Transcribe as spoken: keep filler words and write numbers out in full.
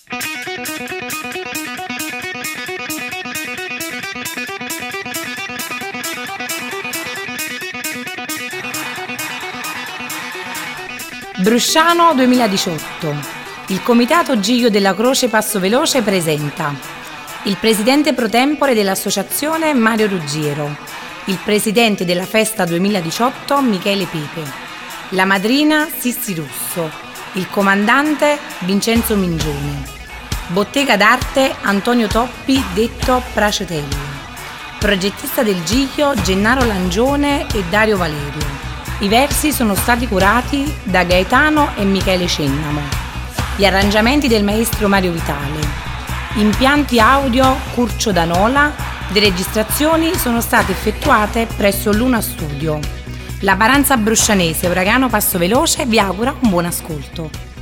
Brusciano duemiladiciotto. Il Comitato Giglio della Croce Passo Veloce presenta il presidente pro tempore dell'associazione Mario Ruggiero, il presidente della festa duemiladiciotto Michele Pepe, la madrina Sissi Russo, il comandante Vincenzo Mingione, bottega d'arte Antonio Toppi detto Pracetelli, progettista del Giglio Gennaro Langione e Dario Valerio. I versi sono stati curati da Gaetano e Michele Cennamo. Gli arrangiamenti del maestro Mario Vitale. Impianti audio Curcio Danola. Le registrazioni sono state effettuate presso Luna Studio. La Paranza Bruscianese Uragano Passo Veloce vi augura un buon ascolto.